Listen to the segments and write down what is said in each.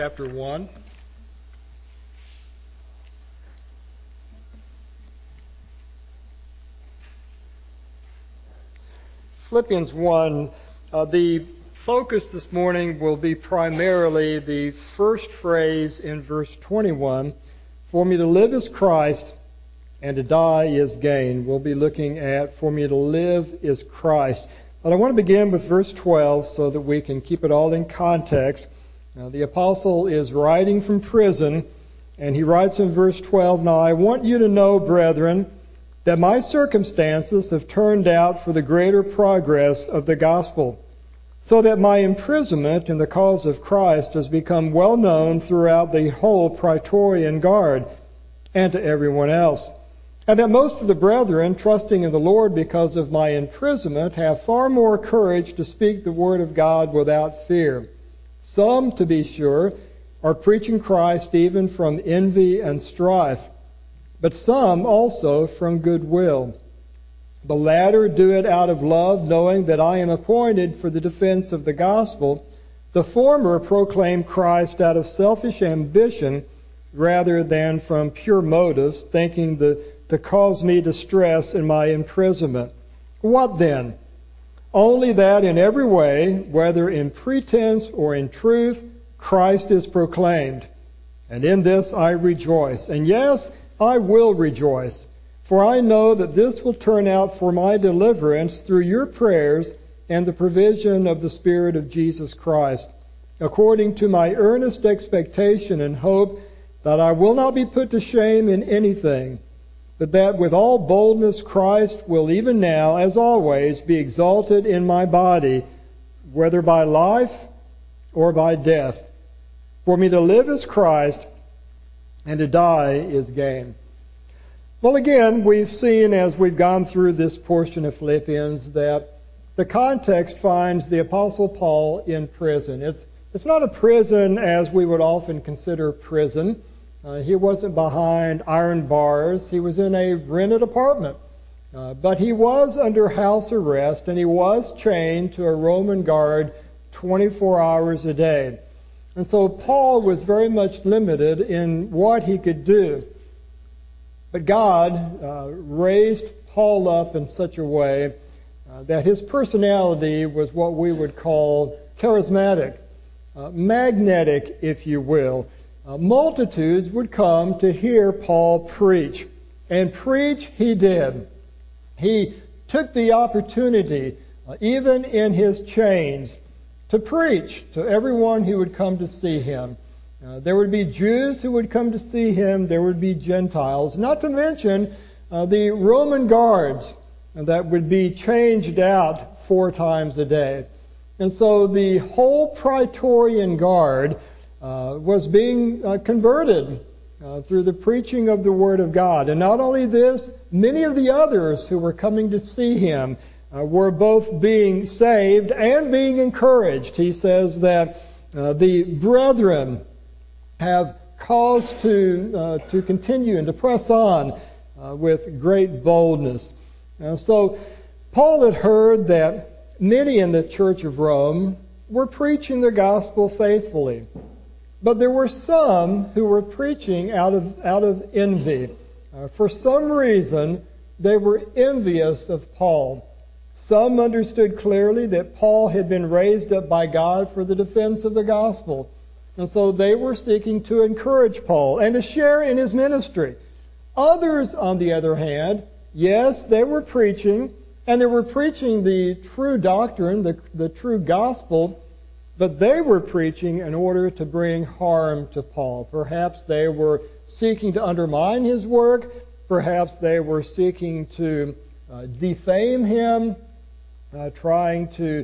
Chapter 1. Philippians 1, the focus this morning will be primarily the first phrase in verse 21, "For me to live is Christ, and to die is gain." We'll be looking at "For me to live is Christ." But I want to begin with verse 12 so that we can keep it all in context. The apostle is writing from prison, and he writes in verse 12, "Now I want you to know, brethren, that my circumstances have turned out for the greater progress of the gospel, so that my imprisonment in the cause of Christ has become well known throughout the whole Praetorian Guard and to everyone else, and that most of the brethren, trusting in the Lord because of my imprisonment, have far more courage to speak the word of God without fear. Some, to be sure, are preaching Christ even from envy and strife, but some also from goodwill. The latter do it out of love, knowing that I am appointed for the defense of the gospel. The former proclaim Christ out of selfish ambition rather than from pure motives, thinking to cause me distress in my imprisonment. What then? Only that in every way, whether in pretense or in truth, Christ is proclaimed. And in this I rejoice. And yes, I will rejoice. For I know that this will turn out for my deliverance through your prayers and the provision of the Spirit of Jesus Christ, according to my earnest expectation and hope that I will not be put to shame in anything, but that with all boldness Christ will even now, as always, be exalted in my body, whether by life or by death. For me to live is Christ, and to die is gain." Well, again, we've seen as we've gone through this portion of Philippians that the context finds the Apostle Paul in prison. It's not a prison as we would often consider prison. He wasn't behind iron bars. He was in a rented apartment. But he was under house arrest, and he was chained to a Roman guard 24 hours a day. And so Paul was very much limited in what he could do. But God raised Paul up in such a way that his personality was what we would call charismatic, magnetic, if you will. Multitudes would come to hear Paul preach. And preach he did. He took the opportunity, even in his chains, to preach to everyone who would come to see him. There would be Jews who would come to see him. There would be Gentiles, not to mention the Roman guards that would be changed out 4 times a day. And so the whole Praetorian Guard was being converted through the preaching of the Word of God. And not only this, many of the others who were coming to see him were both being saved and being encouraged. He says that the brethren have cause to continue and to press on with great boldness. So Paul had heard that many in the Church of Rome were preaching the gospel faithfully. But there were some who were preaching out of envy. For some reason, they were envious of Paul. Some understood clearly that Paul had been raised up by God for the defense of the gospel. And so they were seeking to encourage Paul and to share in his ministry. Others, on the other hand, yes, they were preaching, and they were preaching the true doctrine, the true gospel, but they were preaching in order to bring harm to Paul. Perhaps they were seeking to undermine his work. Perhaps they were seeking to defame him, trying to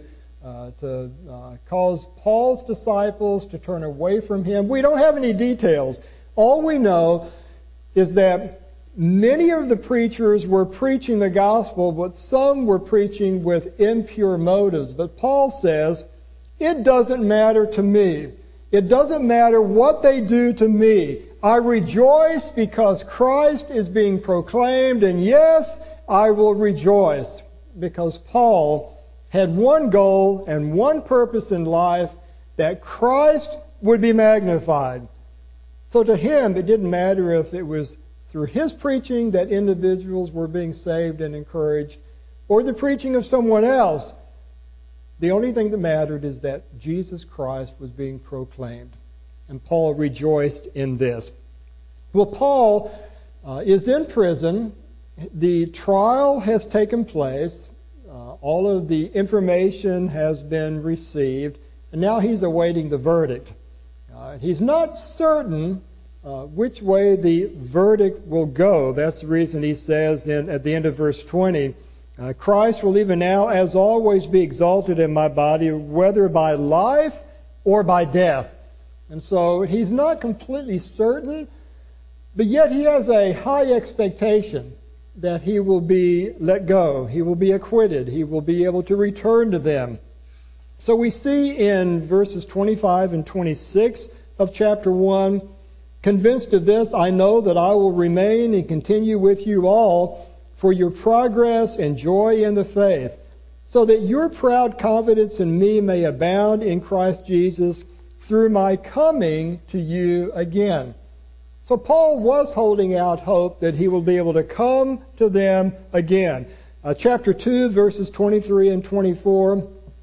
cause Paul's disciples to turn away from him. We don't have any details. All we know is that many of the preachers were preaching the gospel, but some were preaching with impure motives. But Paul says, it doesn't matter to me. It doesn't matter what they do to me. I rejoice because Christ is being proclaimed, and yes, I will rejoice because Paul had one goal and one purpose in life, that Christ would be magnified. So to him, it didn't matter if it was through his preaching that individuals were being saved and encouraged, or the preaching of someone else. The only thing that mattered is that Jesus Christ was being proclaimed. And Paul rejoiced in this. Well, Paul is in prison. The trial has taken place. All of the information has been received. And now he's awaiting the verdict. He's not certain which way the verdict will go. That's the reason he says at the end of verse 20, Christ will even now, as always, be exalted in my body, whether by life or by death. And so he's not completely certain, but yet he has a high expectation that he will be let go. He will be acquitted. He will be able to return to them. So we see in verses 25 and 26 of chapter 1, convinced of this, I know that I will remain and continue with you all for your progress and joy in the faith, so that your proud confidence in me may abound in Christ Jesus through my coming to you again. So Paul was holding out hope that he will be able to come to them again. Chapter 2, verses 23 and 24,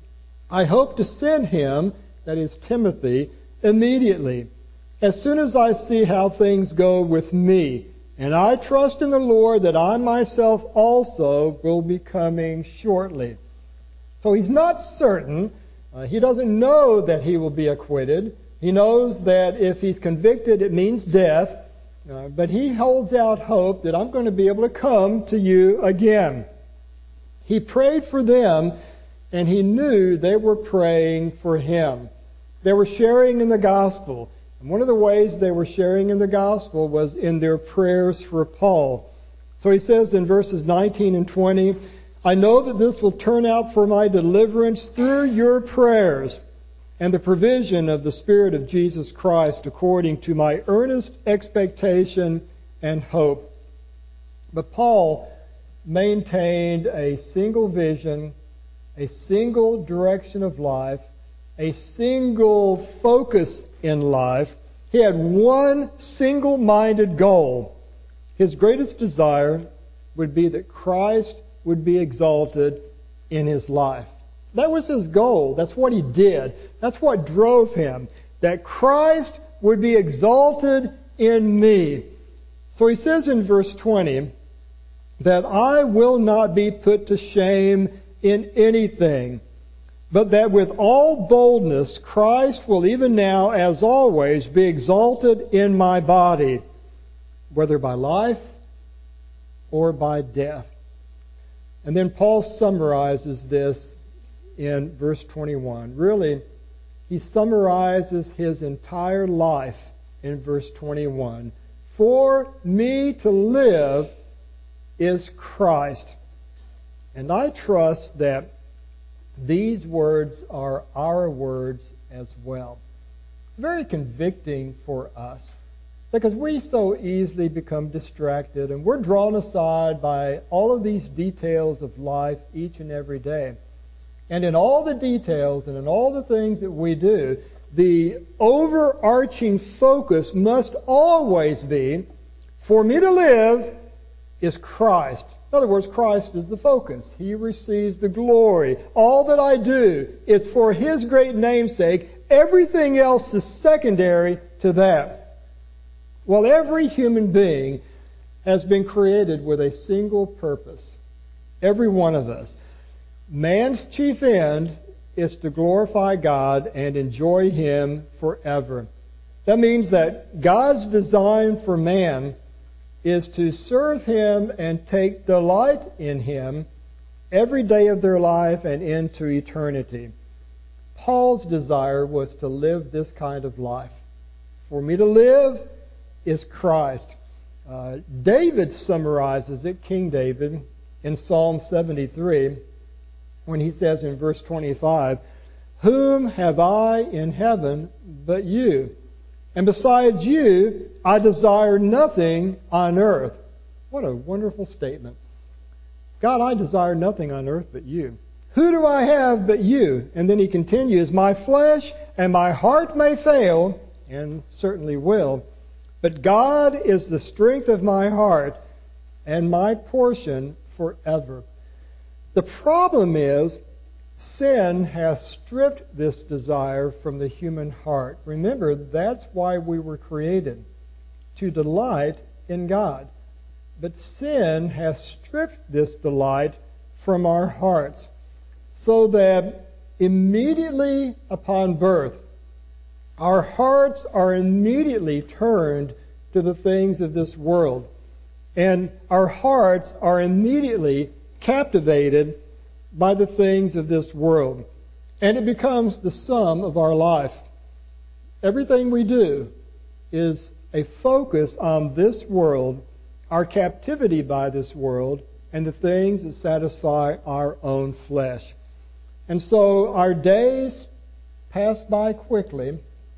I hope to send him, that is Timothy, immediately, as soon as I see how things go with me. And I trust in the Lord that I myself also will be coming shortly. So he's not certain. He doesn't know that he will be acquitted. He knows that if he's convicted, it means death. But he holds out hope that I'm going to be able to come to you again. He prayed for them, and he knew they were praying for him. They were sharing in the gospel. And one of the ways they were sharing in the gospel was in their prayers for Paul. So he says in verses 19 and 20, I know that this will turn out for my deliverance through your prayers and the provision of the Spirit of Jesus Christ according to my earnest expectation and hope. But Paul maintained a single vision, a single direction of life, a single focus in life. He had one single-minded goal. His greatest desire would be that Christ would be exalted in his life. That was his goal. That's what he did. That's what drove him. That Christ would be exalted in me. So he says in verse 20, that I will not be put to shame in anything, but that with all boldness Christ will even now, as always, be exalted in my body, whether by life or by death. And then Paul summarizes this in verse 21. Really, he summarizes his entire life in verse 21. For me to live is Christ. And I trust that these words are our words as well. It's very convicting for us because we so easily become distracted and we're drawn aside by all of these details of life each and every day. And in all the details and in all the things that we do, the overarching focus must always be, for me to live is Christ. In other words, Christ is the focus. He receives the glory. All that I do is for His great namesake. Everything else is secondary to that. Well, every human being has been created with a single purpose. Every one of us. Man's chief end is to glorify God and enjoy Him forever. That means that God's design for man is to serve Him and take delight in Him every day of their life and into eternity. Paul's desire was to live this kind of life. For me to live is Christ. David summarizes it, King David, in Psalm 73, when he says in verse 25, "Whom have I in heaven but you? And besides you, I desire nothing on earth." What a wonderful statement. God, I desire nothing on earth but you. Who do I have but you? And then he continues, my flesh and my heart may fail, and certainly will, but God is the strength of my heart and my portion forever. The problem is, sin has stripped this desire from the human heart. Remember, that's why we were created, to delight in God. But sin has stripped this delight from our hearts, so that immediately upon birth, our hearts are immediately turned to the things of this world. And our hearts are immediately captivated by the things of this world. And it becomes the sum of our life. Everything we do is a focus on this world, our captivity by this world, and the things that satisfy our own flesh. And so our days pass by quickly,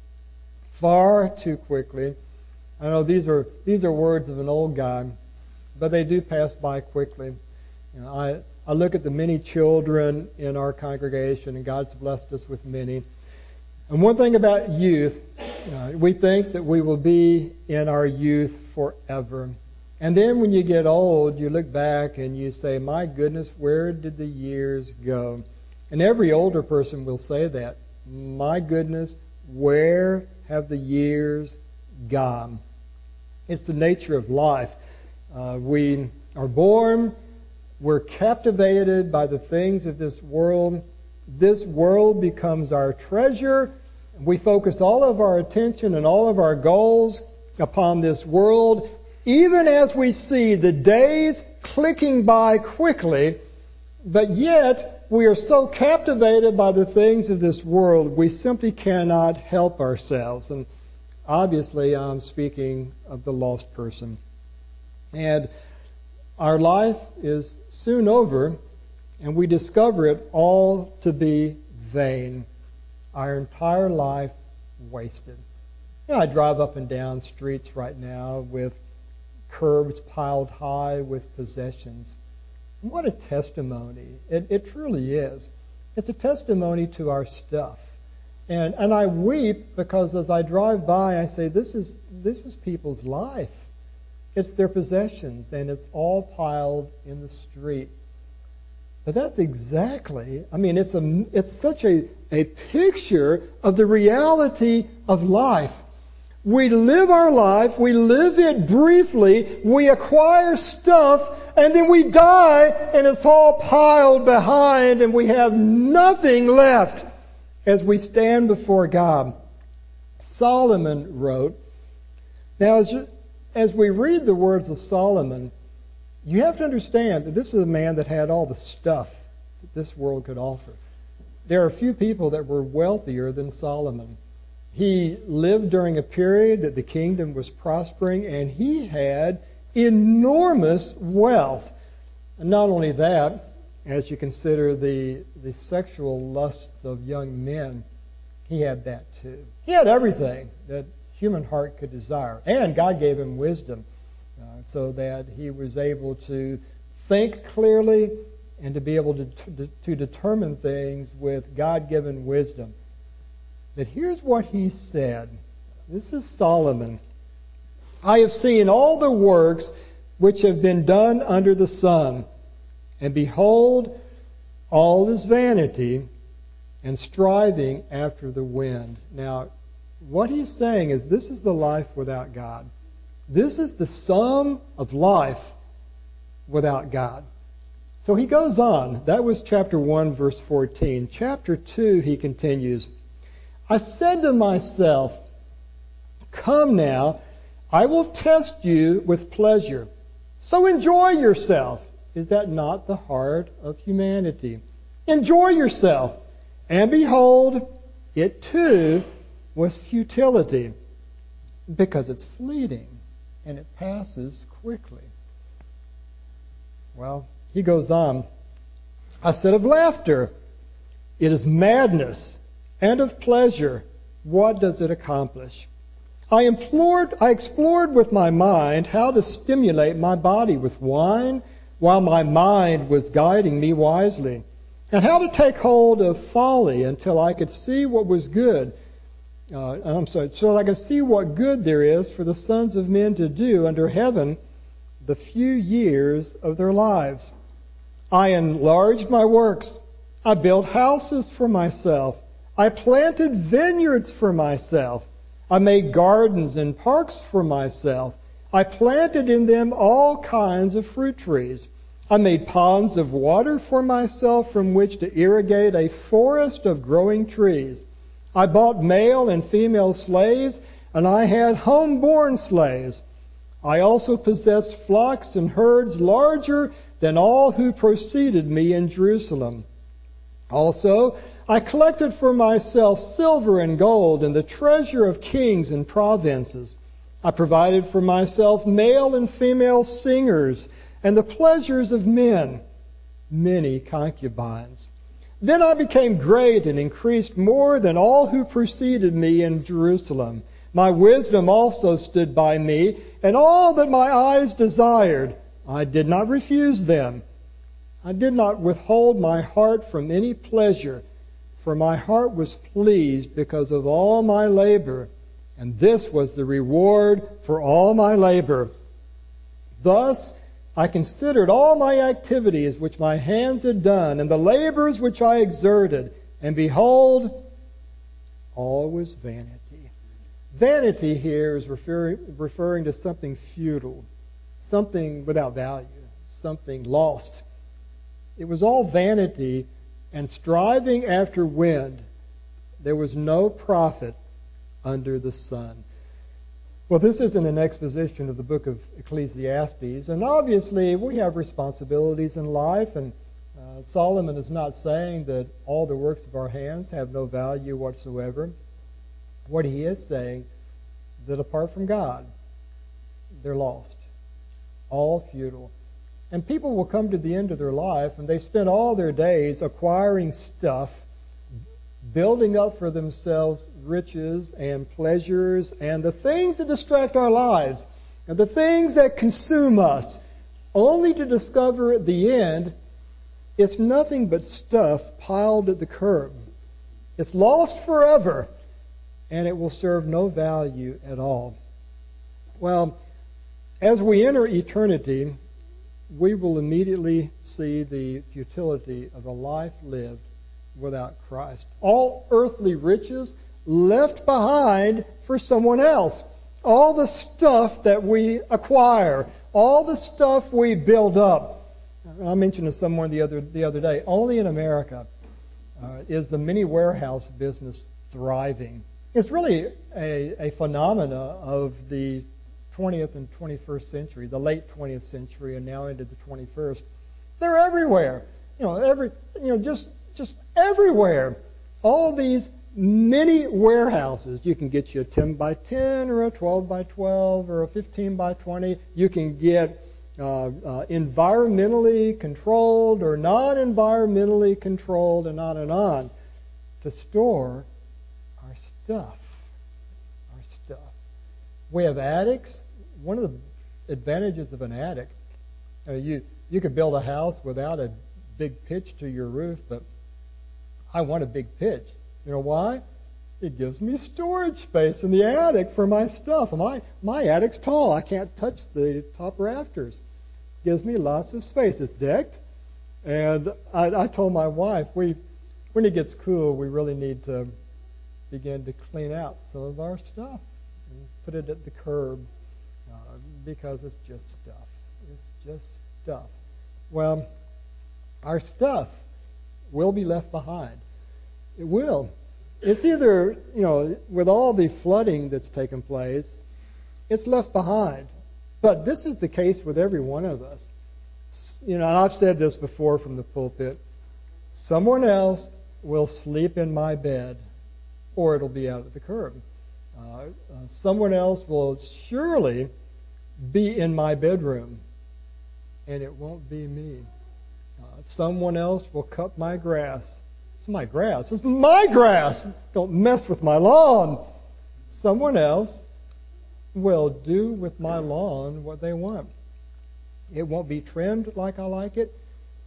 far too quickly. I know these are words of an old guy, but they do pass by quickly. You know, I look at the many children in our congregation, and God's blessed us with many. And one thing about youth, we think that we will be in our youth forever. And then when you get old, you look back and you say, my goodness, where did the years go? And every older person will say that. My goodness, where have the years gone? It's the nature of life. We are born, we're captivated by the things of this world. This world becomes our treasure. We focus all of our attention and all of our goals upon this world, even as we see the days clicking by quickly, but yet we are so captivated by the things of this world, we simply cannot help ourselves. And obviously, I'm speaking of the lost person. And our life is soon over, and we discover it all to be vain. Our entire life wasted. I drive up and down streets right now with curbs piled high with possessions. What a testimony. It truly is. It's a testimony to our stuff. And I weep because as I drive by, I say, this is people's life. It's their possessions, and it's all piled in the street. But that's exactly, it's such a picture of the reality of life. We live our life, we live it briefly, we acquire stuff, and then we die, and it's all piled behind, and we have nothing left as we stand before God. Solomon wrote, now as we read the words of Solomon, you have to understand that this is a man that had all the stuff that this world could offer. There are few people that were wealthier than Solomon. He lived during a period that the kingdom was prospering, and he had enormous wealth. And not only that, as you consider the sexual lust of young men, he had that too. He had everything that human heart could desire. And God gave him wisdom so that he was able to think clearly and to be able to determine things with God-given wisdom. But here's what he said. This is Solomon. I have seen all the works which have been done under the sun, and behold, all is vanity and striving after the wind. Now, what he's saying is this is the life without God. This is the sum of life without God. So he goes on. That was chapter 1, verse 14. Chapter 2, he continues, I said to myself, come now, I will test you with pleasure. So enjoy yourself. Is that not the heart of humanity? Enjoy yourself. And behold, it too was futility, because it's fleeting and it passes quickly. Well, he goes on. I said of laughter, it is madness, and of pleasure, what does it accomplish? I explored with my mind how to stimulate my body with wine, while my mind was guiding me wisely. and how to take hold of folly until I could see what was good. So I can see what good there is for the sons of men to do under heaven the few years of their lives. I enlarged my works. I built houses for myself. I planted vineyards for myself. I made gardens and parks for myself. I planted in them all kinds of fruit trees. I made ponds of water for myself from which to irrigate a forest of growing trees. I bought male and female slaves, and I had home-born slaves. I also possessed flocks and herds larger than all who preceded me in Jerusalem. Also, I collected for myself silver and gold and the treasure of kings and provinces. I provided for myself male and female singers and the pleasures of men, many concubines. Then I became great and increased more than all who preceded me in Jerusalem. My wisdom also stood by me, and all that my eyes desired, I did not refuse them. I did not withhold my heart from any pleasure, for my heart was pleased because of all my labor, and this was the reward for all my labor. Thus I considered all my activities which my hands had done, and the labors which I exerted, and behold, all was vanity. Vanity here is referring to something futile, something without value, something lost. It was all vanity and striving after wind. There was no profit under the sun. Well, this isn't an exposition of the book of Ecclesiastes, and obviously we have responsibilities in life, and Solomon is not saying that all the works of our hands have no value whatsoever. What he is saying, that apart from God, they're lost, all futile. And people will come to the end of their life, and they spend all their days acquiring stuff, building up for themselves riches and pleasures and the things that distract our lives and the things that consume us, only to discover at the end it's nothing but stuff piled at the curb. It's lost forever, and it will serve no value at all. Well, as we enter eternity, we will immediately see the futility of a life lived without Christ. All earthly riches left behind for someone else. All the stuff that we acquire, all the stuff we build up. I mentioned to someone the other day, only in America is the mini warehouse business thriving. It's really a phenomena of the 20th and 21st century, the late 20th century and now into the 21st. They're everywhere. Just everywhere. All these mini warehouses. You can get you a 10 by 10 or a 12 by 12 or a 15 by 20. You can get environmentally controlled or non-environmentally controlled, and on to store our stuff. We have attics. One of the advantages of an attic, you could build a house without a big pitch to your roof, but I want a big pitch. You know why? It gives me storage space in the attic for my stuff. My attic's tall. I can't touch the top rafters. It gives me lots of space. It's decked. And I told my wife, when it gets cool, we really need to begin to clean out some of our stuff and put it at the curb because it's just stuff. It's just stuff. Well, our stuff will be left behind. It will. It's either, with all the flooding that's taken place, it's left behind. But this is the case with every one of us. And I've said this before from the pulpit. Someone else will sleep in my bed, or it'll be out at the curb. Someone else will surely be in my bedroom, and it won't be me. Someone else will cut my grass. It's my grass. It's my grass. Don't mess with my lawn. Someone else will do with my lawn what they want. It won't be trimmed like I like it.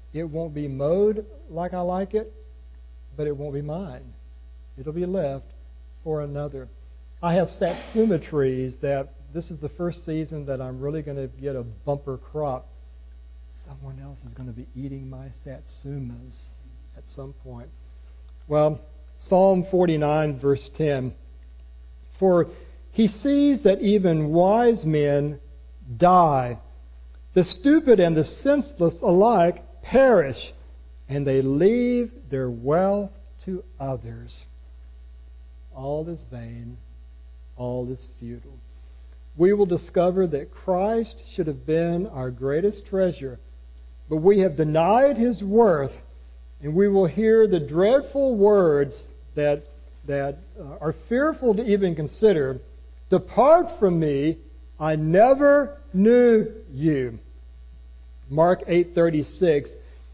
It won't be mowed like I like it, but it won't be mine. It'll be left for another. I have satsuma trees that this is the first season that I'm really going to get a bumper crop. Someone else is going to be eating my satsumas at some point. Well, Psalm 49, verse 10. For he sees that even wise men die. The stupid and the senseless alike perish, and they leave their wealth to others. All is vain, all is futile. We will discover that Christ should have been our greatest treasure, but we have denied his worth, and we will hear the dreadful words that are fearful to even consider. Depart from me, I never knew you. Mark 8:36.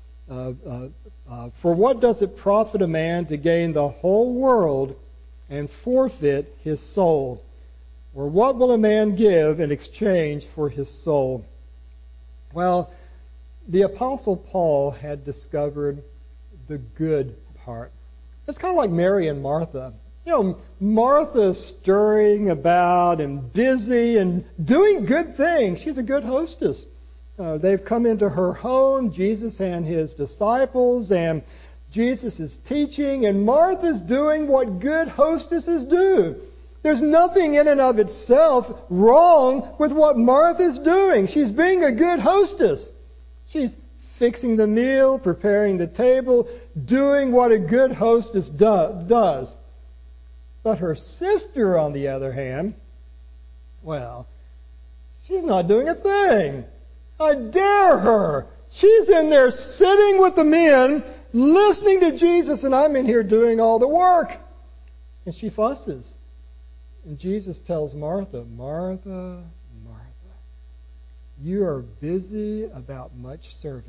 For what does it profit a man to gain the whole world and forfeit his soul? Or what will a man give in exchange for his soul? Well, the Apostle Paul had discovered the good part. It's kind of like Mary and Martha. You know, Martha's stirring about and busy and doing good things. She's a good hostess. They've come into her home, Jesus and his disciples, and Jesus is teaching, and Martha's doing what good hostesses do. There's nothing in and of itself wrong with what Martha's doing. She's being a good hostess. She's fixing the meal, preparing the table, doing what a good hostess does. But her sister, on the other hand, well, she's not doing a thing. I dare her. She's in there sitting with the men, listening to Jesus, and I'm in here doing all the work. And she fusses. And Jesus tells Martha, Martha, Martha, you are busy about much serving.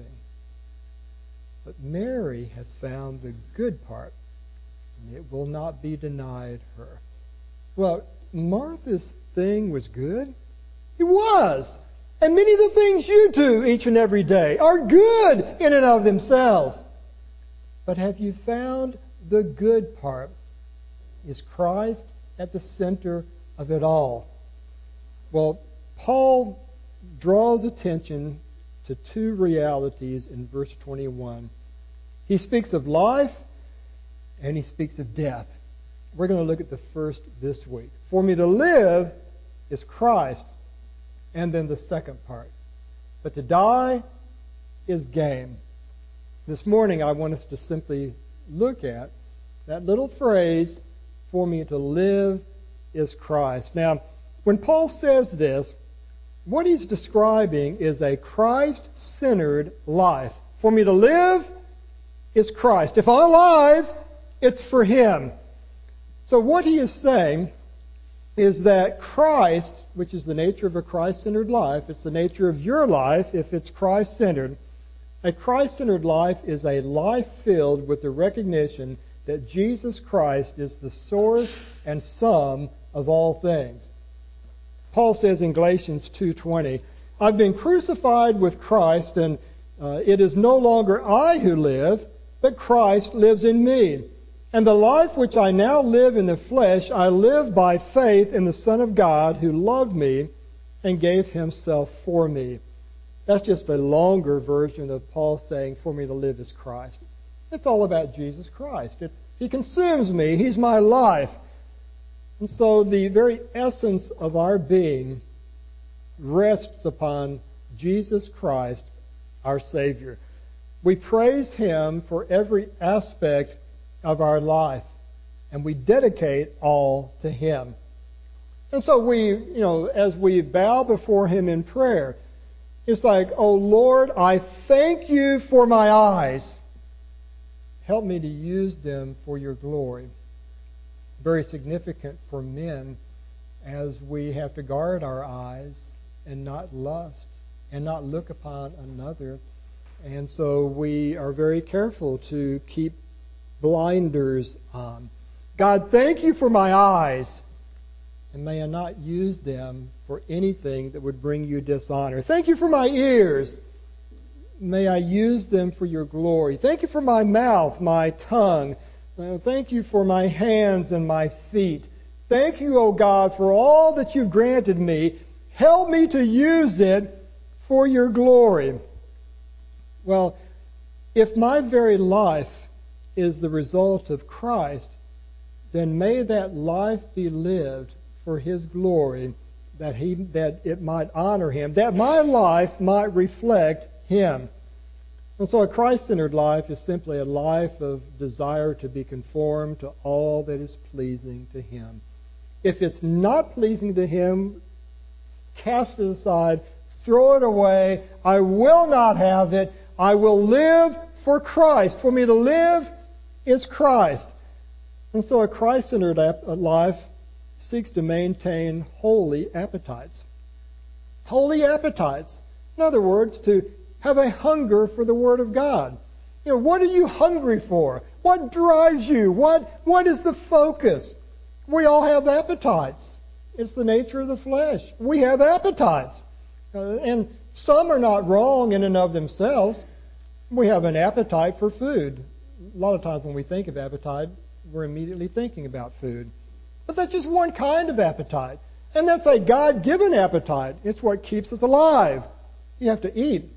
But Mary has found the good part, and it will not be denied her. Well, Martha's thing was good. It was. And many of the things you do each and every day are good in and of themselves. But have you found the good part? Is Christ at the center of it all? Well, Paul draws attention to two realities in verse 21. He speaks of life and he speaks of death. We're going to look at the first this week. For me to live is Christ. And then the second part. But to die is gain. This morning I want us to simply look at that little phrase, for me to live is Christ. Now, when Paul says this, what he's describing is a Christ-centered life. For me to live is Christ. If I'm alive, it's for him. So what he is saying is that Christ, which is the nature of a Christ-centered life, it's the nature of your life if it's Christ-centered. A Christ-centered life is a life filled with the recognition that Jesus Christ is the source and sum of all things. Paul says in Galatians 2:20, I've been crucified with Christ, and it is no longer I who live, but Christ lives in me. And the life which I now live in the flesh, I live by faith in the Son of God who loved me and gave himself for me. That's just a longer version of Paul saying, for me to live is Christ. It's all about Jesus Christ. He consumes me. He's my life. And so the very essence of our being rests upon Jesus Christ, our Savior. We praise him for every aspect of our life, and we dedicate all to him. And so we, as we bow before him in prayer, it's like, oh Lord, I thank you for my eyes. Help me to use them for your glory. Very significant for men as we have to guard our eyes and not lust and not look upon another. And so we are very careful to keep blinders on. God, thank you for my eyes, and may I not use them for anything that would bring you dishonor. Thank you for my ears. May I use them for your glory. Thank you for my mouth, my tongue. Thank you for my hands and my feet. Thank you, O God, for all that you've granted me. Help me to use it for your glory. Well, if my very life is the result of Christ, then may that life be lived for his glory, that it might honor him, that my life might reflect him. And so a Christ-centered life is simply a life of desire to be conformed to all that is pleasing to him. If it's not pleasing to him, cast it aside, throw it away. I will not have it. I will live for Christ. For me to live is Christ. And so a Christ-centered life seeks to maintain holy appetites. Holy appetites. In other words, to have a hunger for the Word of God. What are you hungry for? What drives you? What is the focus? We all have appetites. It's the nature of the flesh. We have appetites. And some are not wrong in and of themselves. We have an appetite for food. A lot of times when we think of appetite, we're immediately thinking about food. But that's just one kind of appetite. And that's a God-given appetite. It's what keeps us alive. You have to eat.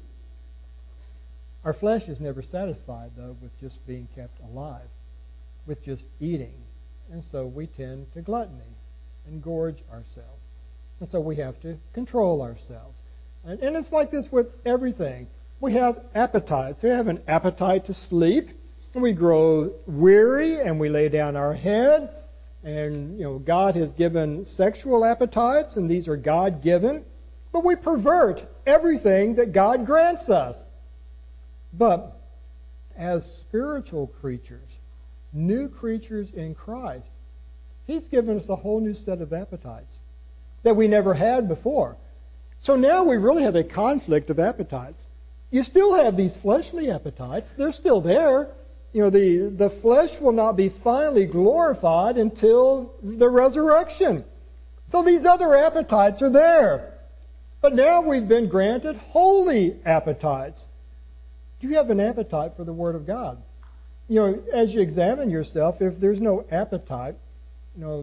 Our flesh is never satisfied, though, with just being kept alive, with just eating. And so we tend to gluttony and gorge ourselves. And so we have to control ourselves. And it's like this with everything. We have appetites. We have an appetite to sleep. And we grow weary and we lay down our head. And, God has given sexual appetites, and these are God-given. But we pervert everything that God grants us. But as spiritual creatures, new creatures in Christ, he's given us a whole new set of appetites that we never had before. So now we really have a conflict of appetites. You still have these fleshly appetites. They're still there. The flesh will not be finally glorified until the resurrection. So these other appetites are there. But now we've been granted holy appetites. Do you have an appetite for the Word of God? As you examine yourself, if there's no appetite, in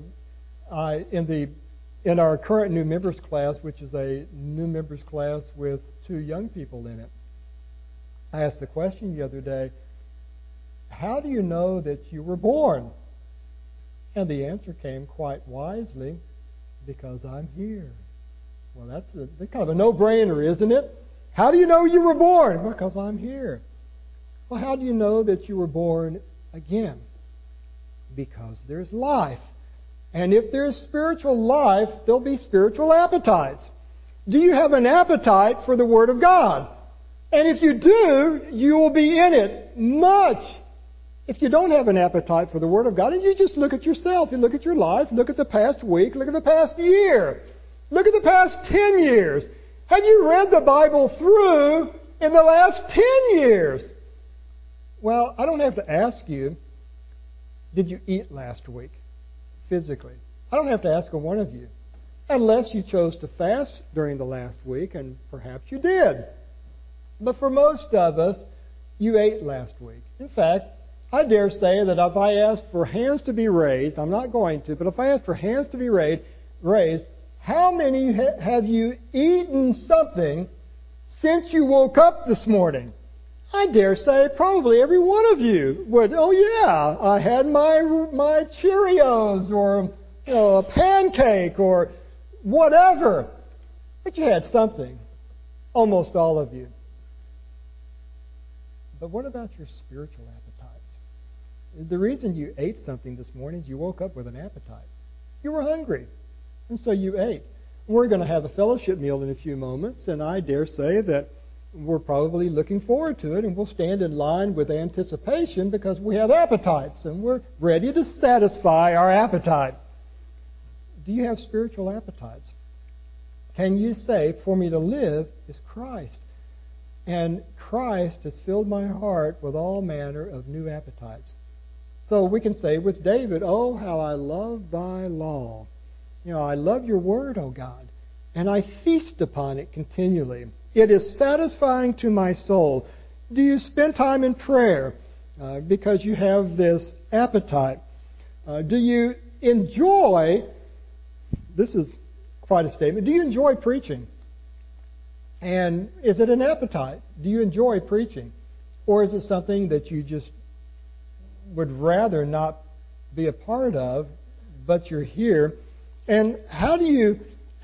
our current new members class, which is a new members class with 2 young people in it, I asked the question the other day, how do you know that you were born? And the answer came quite wisely, because I'm here. Well, that's kind of a no-brainer, isn't it? How do you know you were born? Because I'm here. Well, how do you know that you were born again? Because there's life. And if there's spiritual life, there'll be spiritual appetites. Do you have an appetite for the Word of God? And if you do, you will be in it much. If you don't have an appetite for the Word of God, and you just look at yourself, you look at your life, look at the past week, look at the past year, look at the past 10 years. Have you read the Bible through in the last 10 years? Well, I don't have to ask you, did you eat last week physically? I don't have to ask a one of you, unless you chose to fast during the last week, and perhaps you did. But for most of us, you ate last week. In fact, I dare say that if I asked for hands to be raised, I'm not going to, but if I asked for hands to be raised, how many have you eaten something since you woke up this morning? I dare say probably every one of you would. Oh yeah, I had my Cheerios or a pancake or whatever. But you had something. Almost all of you. But what about your spiritual appetites? The reason you ate something this morning is you woke up with an appetite. You were hungry. And so you ate. We're going to have a fellowship meal in a few moments, and I dare say that we're probably looking forward to it, and we'll stand in line with anticipation because we have appetites, and we're ready to satisfy our appetite. Do you have spiritual appetites? Can you say, for me to live is Christ? And Christ has filled my heart with all manner of new appetites. So we can say with David, oh, how I love thy law. I love your word, O God, and I feast upon it continually. It is satisfying to my soul. Do you spend time in prayer because you have this appetite? Do you enjoy, this is quite a statement, do you enjoy preaching? And is it an appetite? Do you enjoy preaching? Or is it something that you just would rather not be a part of, but you're here? And how do you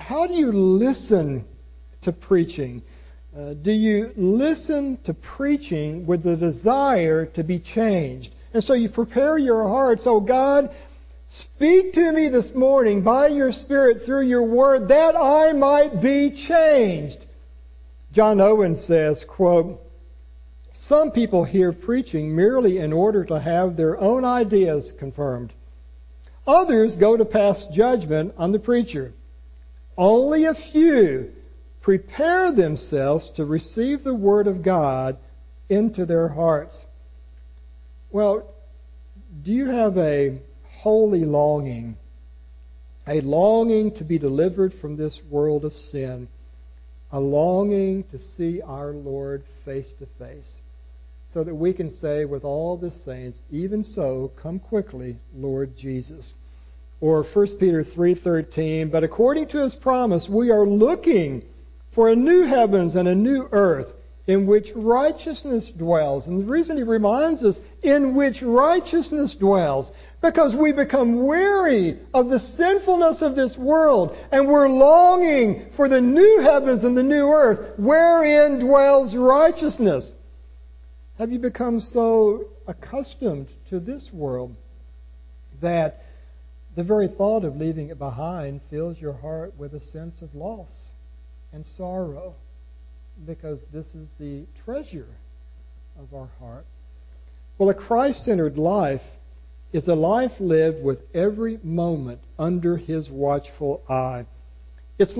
listen to preaching? Do you listen to preaching with the desire to be changed? And so you prepare your heart. So God, speak to me this morning by your Spirit through your word that I might be changed. John Owen says, quote, some people hear preaching merely in order to have their own ideas confirmed. Others go to pass judgment on the preacher. Only a few prepare themselves to receive the Word of God into their hearts. Well, do you have a holy longing? A longing to be delivered from this world of sin. A longing to see our Lord face to face, so that we can say with all the saints, even so, come quickly, Lord Jesus. Or 1 Peter 3:13, but according to his promise, we are looking for a new heavens and a new earth in which righteousness dwells. And the reason he reminds us, in which righteousness dwells, because we become weary of the sinfulness of this world, and we're longing for the new heavens and the new earth wherein dwells righteousness. Have you become so accustomed to this world that the very thought of leaving it behind fills your heart with a sense of loss and sorrow, because this is the treasure of our heart? Well, a Christ-centered life is a life lived with every moment under his watchful eye. It's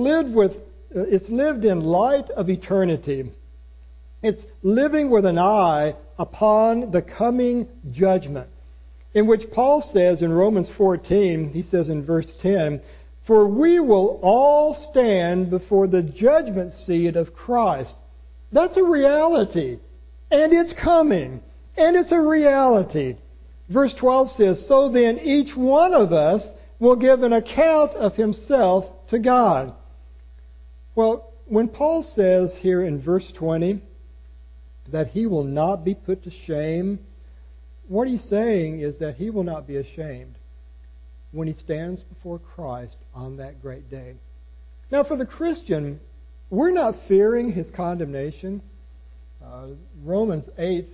lived in light of eternity. It's living with an eye upon the coming judgment, in which Paul says in Romans 14, he says in verse 10, for we will all stand before the judgment seat of Christ. That's a reality, and it's coming, and it's a reality. Verse 12 says, so then each one of us will give an account of himself to God. Well, when Paul says here in verse 20 that he will not be put to shame, what he's saying is that he will not be ashamed when he stands before Christ on that great day. Now, for the Christian, we're not fearing his condemnation. Romans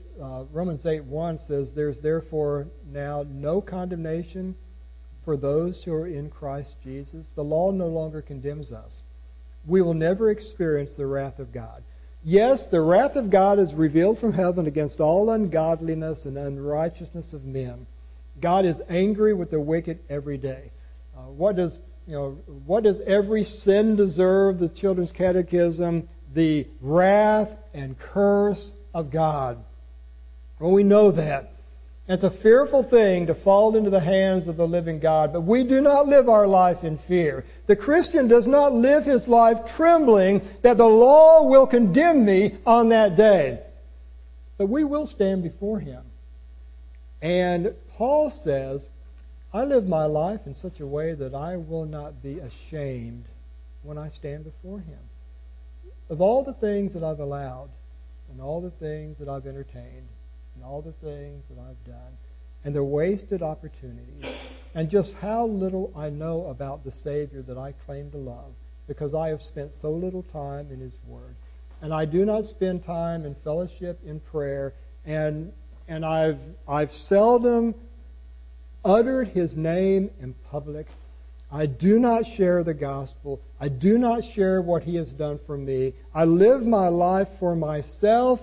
8:1 says, there's therefore now no condemnation for those who are in Christ Jesus. The law no longer condemns us. We will never experience the wrath of God. Yes, the wrath of God is revealed from heaven against all ungodliness and unrighteousness of men. God is angry with the wicked every day. What does every sin deserve? The Children's Catechism, the wrath and curse of God. Well, we know that. It's a fearful thing to fall into the hands of the living God, but we do not live our life in fear. The Christian does not live his life trembling that the law will condemn me on that day. But we will stand before him. And Paul says, I live my life in such a way that I will not be ashamed when I stand before him. Of all the things that I've allowed, and all the things that I've entertained, and all the things that I've done, and the wasted opportunities, and just how little I know about the Savior that I claim to love, because I have spent so little time in his Word. And I do not spend time in fellowship, in prayer, and I've seldom uttered his name in public. I do not share the gospel. I do not share what he has done for me. I live my life for myself.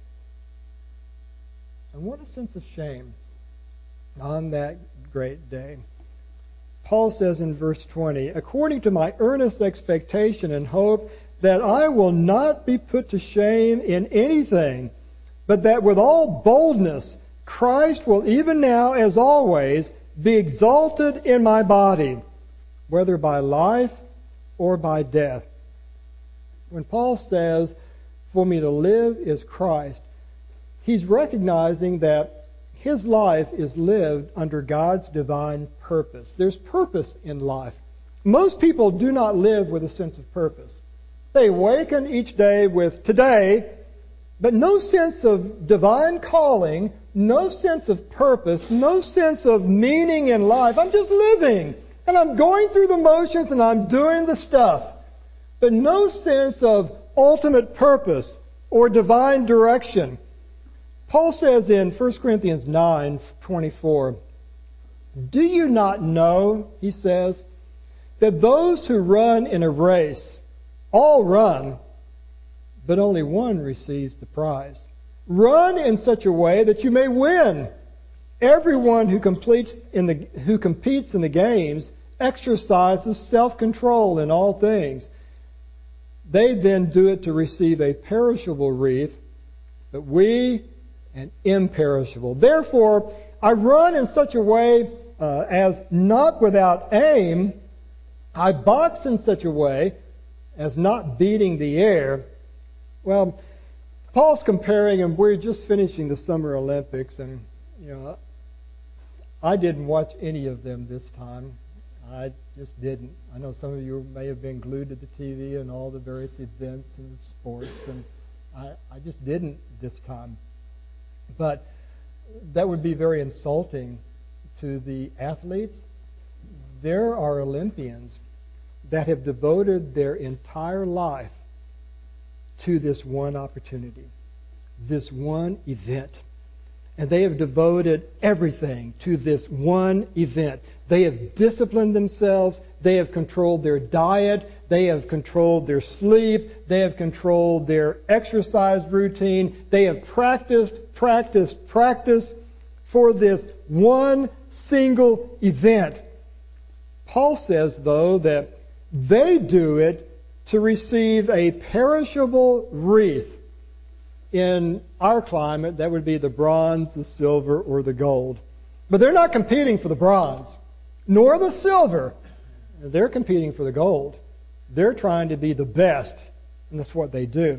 And what a sense of shame on that great day. Paul says in verse 20, according to my earnest expectation and hope that I will not be put to shame in anything, but that with all boldness Christ will even now, as always, be exalted in my body, whether by life or by death. When Paul says For me to live is Christ. He's recognizing that his life is lived under God's divine purpose. There's purpose in life. Most people do not live with a sense of purpose. They awaken each day with today, but no sense of divine calling, no sense of purpose, no sense of meaning in life. I'm just living, and I'm going through the motions, and I'm doing the stuff, but no sense of ultimate purpose or divine direction. Paul says in 1 Corinthians 9:24, "Do you not know," he says, "that those who run in a race all run, but only one receives the prize? Run in such a way that you may win. Everyone who competes in the games exercises self-control in all things. They then do it to receive a perishable wreath, but we an imperishable. Therefore, I run in such a way as not without aim. I box in such a way as not beating the air." Well, Paul's comparing, and we're just finishing the Summer Olympics, and I didn't watch any of them this time. I just didn't. I know some of you may have been glued to the TV and all the various events and sports, and I just didn't this time. But that would be very insulting to the athletes. There are Olympians that have devoted their entire life to this one opportunity, this one event. And they have devoted everything to this one event. They have disciplined themselves. They have controlled their diet. They have controlled their sleep. They have controlled their exercise routine. They have practiced for this one single event. Paul says, though, that they do it to receive a perishable wreath. In our climate, that would be the bronze, the silver, or the gold. But they're not competing for the bronze, nor the silver. They're competing for the gold. They're trying to be the best, and that's what they do.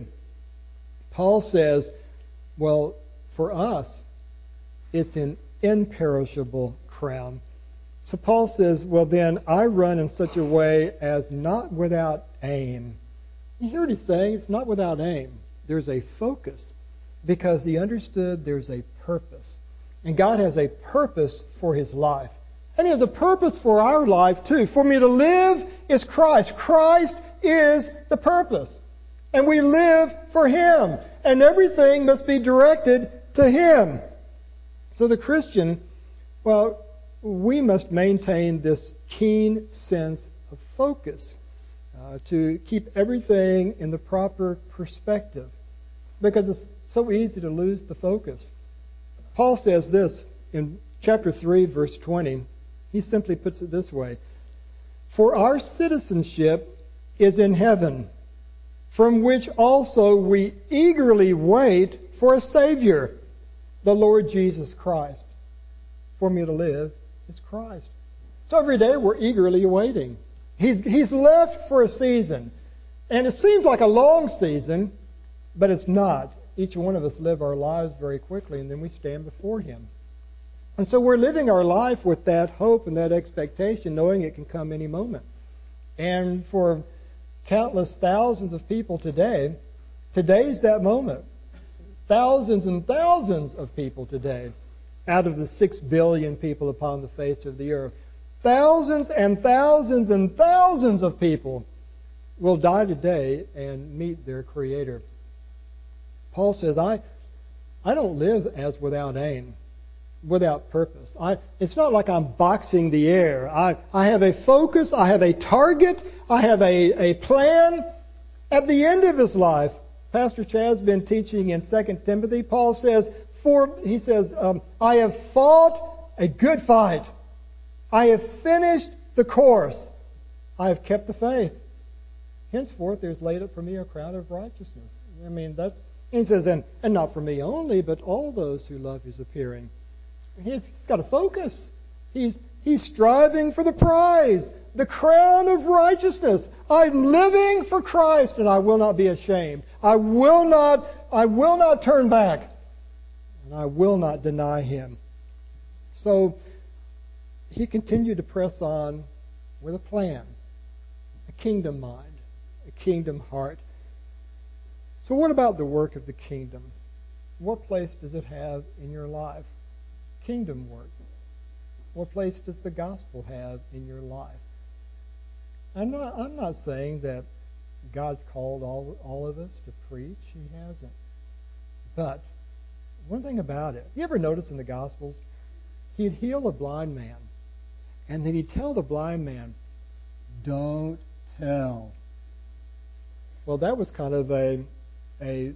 Paul says, well, for us, it's an imperishable crown. So Paul says, well, then I run in such a way as not without aim. You hear what he's saying? It's not without aim. There's a focus, because he understood there's a purpose. And God has a purpose for his life. And he has a purpose for our life too. For me to live is Christ. Christ is the purpose. And we live for him. And everything must be directed to him. So the Christian, well, we must maintain this keen sense of focus to keep everything in the proper perspective, because it's so easy to lose the focus. Paul says this in chapter 3, verse 20. He simply puts it this way: "For our citizenship is in heaven, from which also we eagerly wait for a Savior, the Lord Jesus Christ." For me to live is Christ. So every day we're eagerly awaiting. He's left for a season. And it seems like a long season, but it's not. Each one of us live our lives very quickly, and then we stand before him. And so we're living our life with that hope and that expectation, knowing it can come any moment. And for countless thousands of people today's that moment. Thousands and thousands of people today, out of the 6 billion people upon the face of the earth. Thousands and thousands and thousands of people will die today and meet their Creator. Paul says, I don't live as without aim, without purpose. It's not like I'm boxing the air. I have a focus, I have a target, I have a plan. At the end of his life, Pastor Chad's been teaching in 2 Timothy, Paul says, I have fought a good fight. I have finished the course. I have kept the faith. Henceforth, there's laid up for me a crown of righteousness. He says, and not for me only, but all those who love his appearing. He's got a focus. He's striving for the prize, the crown of righteousness. I'm living for Christ, and I will not be ashamed. I will not turn back, and I will not deny him. So he continued to press on with a plan, a kingdom mind, a kingdom heart. So what about the work of the kingdom? What place does it have in your life? Kingdom work. What place does the gospel have in your life? I'm not saying that God's called all of us to preach. He hasn't. But one thing about it, you ever notice in the Gospels, he'd heal a blind man, and then he'd tell the blind man, "Don't tell." Well, that was kind of a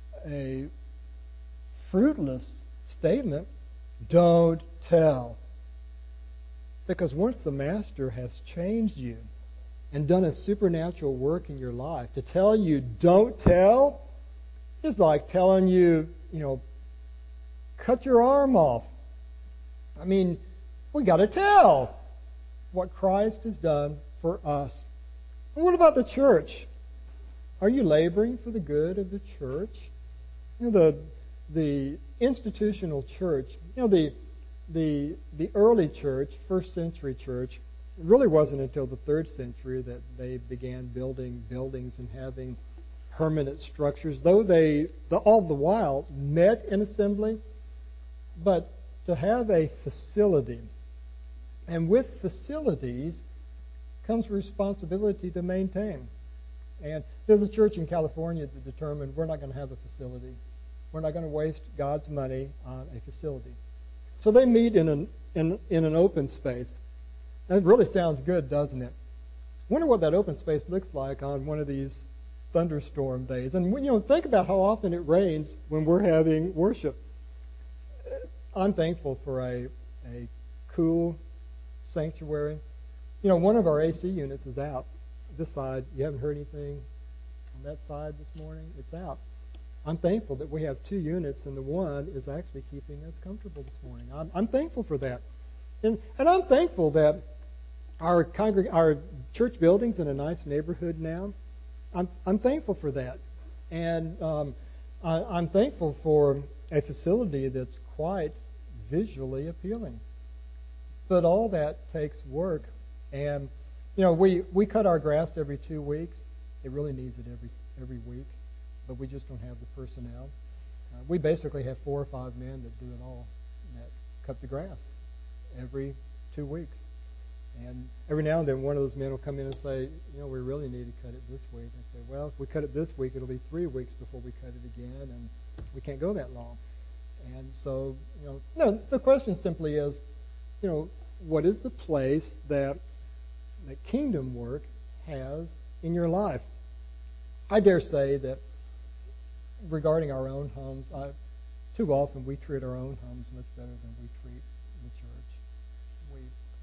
fruitless statement. Don't tell. Because once the Master has changed you and done a supernatural work in your life, to tell you don't tell is like telling you, cut your arm off. I mean, we got to tell what Christ has done for us. And what about the church? Are you laboring for the good of the church? The institutional church, the early church, first century church, it really wasn't until the 3rd century that they began building buildings and having permanent structures, though they all the while met in assembly. But to have a facility, and with facilities comes responsibility to maintain. And there's a church in California that determined we're not going to have a facility. We're not going to waste God's money on a facility. So they meet in an open space. That really sounds good, doesn't it? Wonder what that open space looks like on one of these thunderstorm days. And think about how often it rains when we're having worship. I'm thankful for a cool sanctuary. One of our AC units is out. This side, you haven't heard anything on that side this morning? It's out. I'm thankful that we have 2 units, and the one is actually keeping us comfortable this morning. I'm thankful for that. And I'm thankful that our church building's in a nice neighborhood now. I'm thankful for that. And I'm thankful for a facility that's quite visually appealing. But all that takes work. And, we cut our grass every 2 weeks. It really needs it every week. But we just don't have the personnel. We basically have 4 or 5 men that do it all, that cut the grass every 2 weeks. And every now and then one of those men will come in and say, we really need to cut it this week. And I say, well, if we cut it this week, it'll be 3 weeks before we cut it again, and we can't go that long. And so, the question simply is, what is the place that kingdom work has in your life? I dare say that regarding our own homes, too often we treat our own homes much better than we treat the church.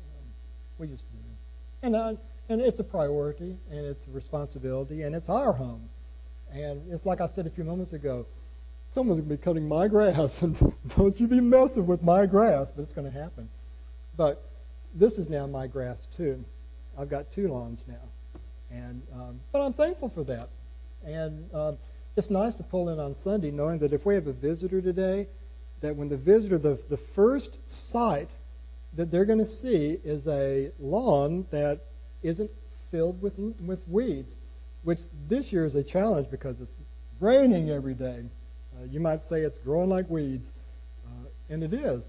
We just do. And it's a priority, and it's a responsibility, and it's our home. And it's like I said a few moments ago, someone's going to be cutting my grass, and don't you be messing with my grass, but it's going to happen. But this is now my grass too. I've got 2 lawns now. And but I'm thankful for that. And it's nice to pull in on Sunday knowing that if we have a visitor today, that when the visitor, the first sight that they're going to see is a lawn that isn't filled with weeds, which this year is a challenge because it's raining every day. You might say it's growing like weeds, and it is.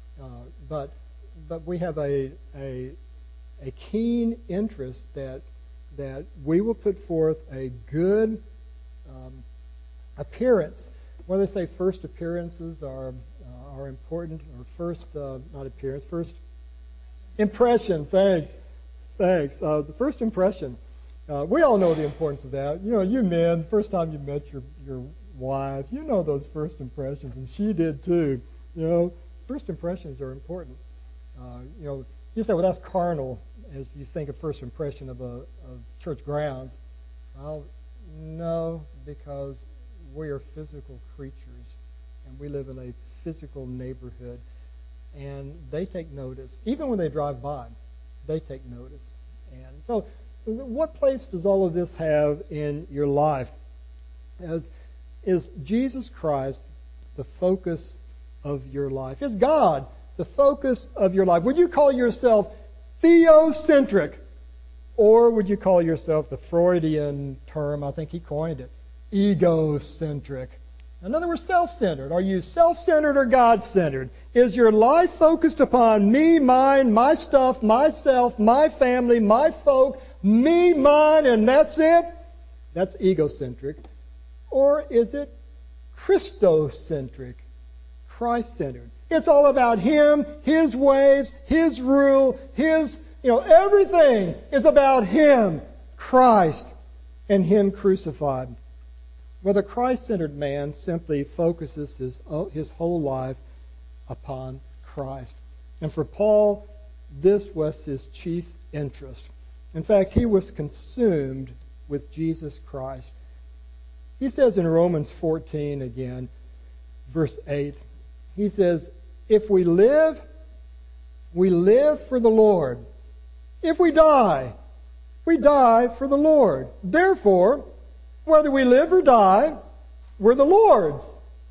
But we have a keen interest that we will put forth a good appearance. What do they say? First appearances are important, or first not appearance, first impression. Thanks. The first impression. We all know the importance of that. You men, first time you met your wife, those first impressions, and she did too. First impressions are important. You say, well, that's carnal, as you think of first impression of church grounds. Well, no, because we are physical creatures, and we live in a physical neighborhood. and they take notice. Even when they drive by, they take notice. And so, what place does all of this have in your life? Is Jesus Christ the focus of your life? Is God the focus of your life? Would you call yourself theocentric? Or would you call yourself, the Freudian term, I think he coined it, egocentric? In other words, self-centered. Are you self-centered or God-centered? Is your life focused upon me, mine, my stuff, myself, my family, my folk, me, mine, and that's it? That's egocentric. Or is it Christocentric, Christ-centered? It's all about Him, His ways, His rule, His, everything is about Him, Christ, and Him crucified. Well, the Christ-centered man simply focuses his whole life upon Christ. And for Paul, this was his chief interest. In fact, he was consumed with Jesus Christ. He says in Romans 14 again, verse 8, he says, if we live for the Lord. If we die for the Lord. Therefore, whether we live or die, we're the Lord's.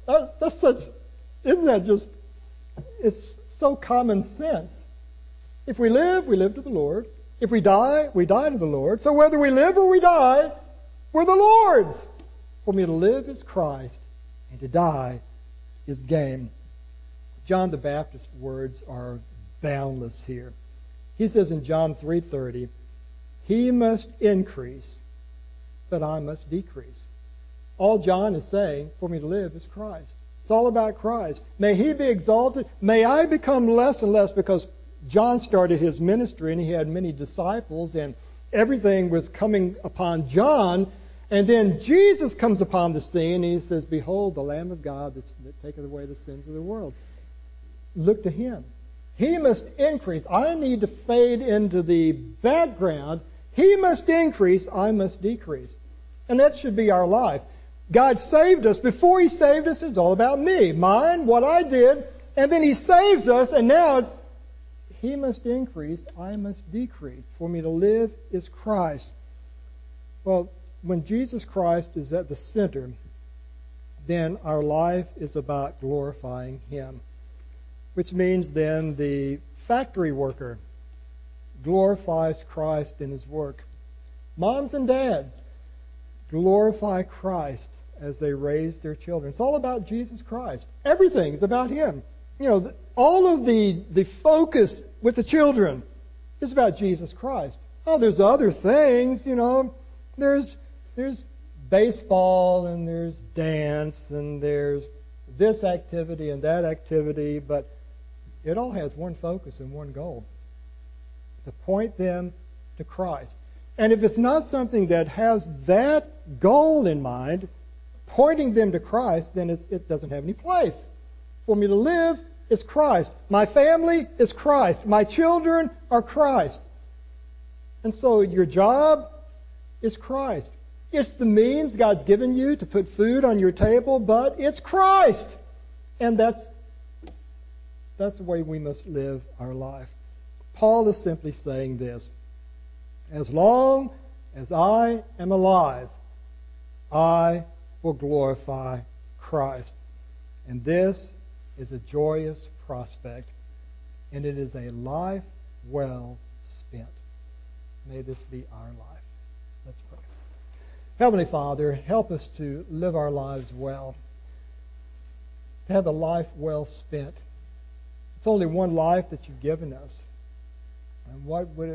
Isn't that just, it's so common sense. If we live to the Lord. If we die to the Lord. So whether we live or we die, we're the Lord's. For me to live is Christ, and to die is gain. John the Baptist's words are boundless here. He says in John 3:30, He must increase, but I must decrease. All John is saying, for me to live is Christ. It's all about Christ. May He be exalted. May I become less and less, because John started his ministry and he had many disciples and everything was coming upon John. And then Jesus comes upon the scene and He says, behold, the Lamb of God that taketh away the sins of the world. Look to Him. He must increase. I need to fade into the background. He must increase. I must decrease. And that should be our life. God saved us. Before He saved us, it's all about me, mine, what I did. And then He saves us, and now it's He must increase. I must decrease. For me to live is Christ. Well, when Jesus Christ is at the center, then our life is about glorifying Him. Which means then the factory worker glorifies Christ in his work. Moms and dads glorify Christ as they raise their children. It's all about Jesus Christ. Everything is about Him. All of the focus with the children is about Jesus Christ. Oh, there's other things, There's baseball and there's dance and there's this activity and that activity, but it all has one focus and one goal: to point them to Christ. And if it's not something that has that goal in mind, pointing them to Christ, then it doesn't have any place. For me to live is Christ. My family is Christ. My children are Christ. And so your job is Christ. It's the means God's given you to put food on your table, but it's Christ. And that's the way we must live our life. Paul is simply saying this: as long as I am alive, I will glorify Christ. And this is a joyous prospect, and it is a life well spent. May this be our life. Let's pray. Heavenly Father, help us to live our lives well, to have a life well spent. It's only one life that you've given us. And what would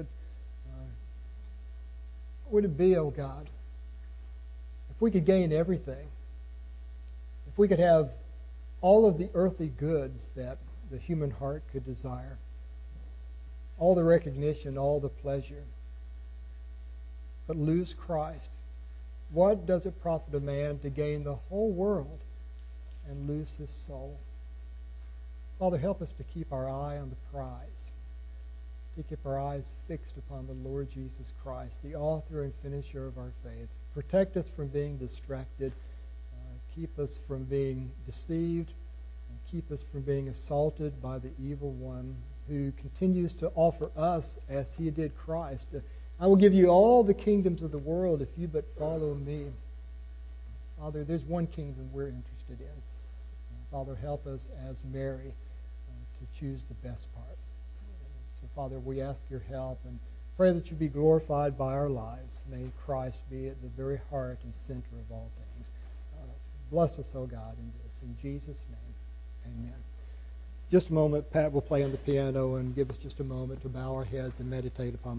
it be, oh God, if we could gain everything, if we could have all of the earthly goods that the human heart could desire, all the recognition, all the pleasure, but lose Christ? What does it profit a man to gain the whole world and lose his soul? Father, help us to keep our eye on the prize, to keep our eyes fixed upon the Lord Jesus Christ, the author and finisher of our faith. Protect us from being distracted. Keep us from being deceived. And keep us from being assaulted by the evil one who continues to offer us, as he did Christ, I will give you all the kingdoms of the world if you but follow me. Father, there's one kingdom we're interested in. Father, help us as Mary to choose the best part. So, Father, we ask your help and pray that you be glorified by our lives. May Christ be at the very heart and center of all things. Bless us, O God, in this. In Jesus' name, amen. Just a moment, Pat will play on the piano and give us just a moment to bow our heads and meditate upon